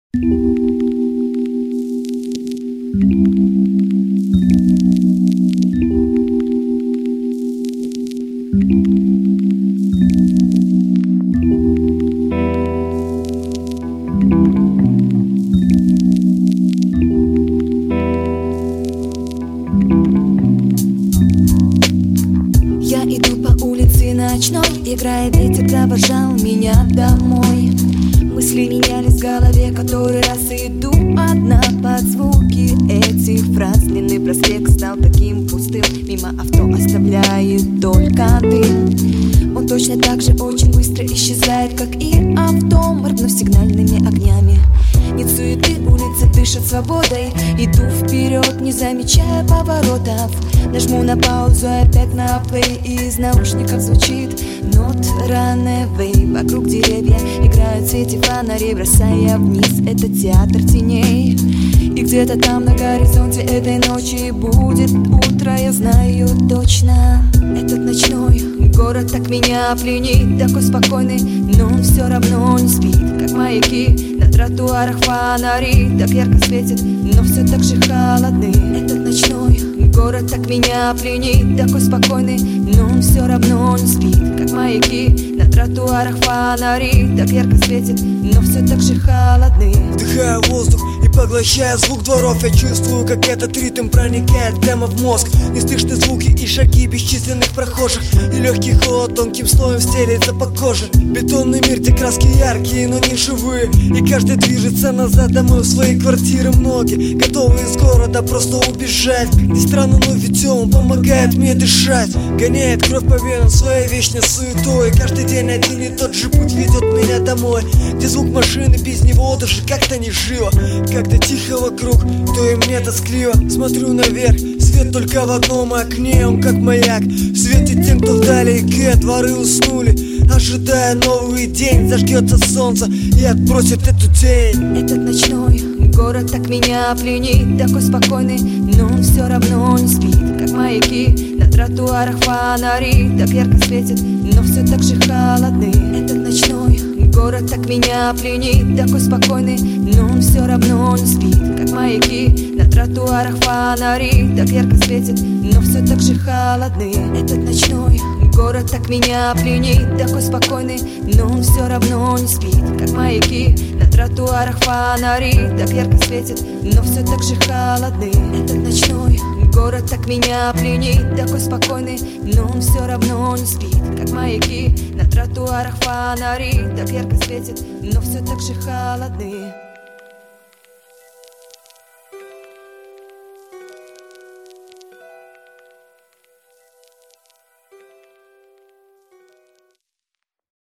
Я иду по улице ночной, играет ветер, провожал меня домой. Мысли менялись в голове, который раз иду одна под звуки этих фраз. Длинный проспект стал таким пустым, мимо авто оставляет только дым. Он точно так же очень быстро исчезает, как и авто, моргнув сигнальными огнями. Нет суеты, улицы дышат свободой. Иду вперед, не замечая поворотов. Нажму на паузу, опять на плей. Из наушников звучит нот ранэвэй. Вокруг деревья играют в свете фонарей, бросая вниз этот театр теней. И где-то там на горизонте этой ночи будет утро, я знаю точно. Этот ночной город так меня пленит, такой спокойный, но он все равно не спит. Как маяки на тротуарах фонари так ярко светит, но все так же холодны. Этот ночной город так меня пленит, такой спокойный, но он все равно не спит. Как маяки на тротуарах фонари так ярко светит, но все так же холодны. Вдыхаю воздух и поглощая звук дворов, я чувствую, как этот ритм проникает прямо в мозг. Не слышны звуки и шаги бесчисленных прохожих, и легкий холод тонким слоем стелется по коже. Бетонный мир, где краски яркие, но не живые, и каждый движется назад домой в свои квартиры. Многие готовы из города просто убежать. Не странно, но ведь он помогает мне дышать. Гоняет кровь по венам своей вечной суетой. Каждый день один и тот же путь ведет меня домой, где звук машины, без него даже как-то не живо. Когда тихо вокруг, то и мне тоскливо. Смотрю наверх, свет только в одном окне, он как маяк светит тем, кто вдалеке. Дворы уснули, ожидая новый день. Зажгется солнце и отбросит эту тень. Этот ночной город так меня пленит, такой спокойный, но он все равно не спит. Как маяки на тротуарах фонари так ярко светит, но все так же холодны. Этот ночной город так меня пленит, такой спокойный, но он все равно не спит. Как маяки на тротуарах фонари так ярко светит, но все так же холодны. Этот ночной город так меня пленит, такой спокойный, но он все равно не спит. Как маяки на тротуарах фонари так ярко светит, но все так же холодны. Этот ночной город так меня пленит, такой спокойный, но он все равно не спит. Как маяки на тротуарах фонари так ярко светит, но все так же холодны.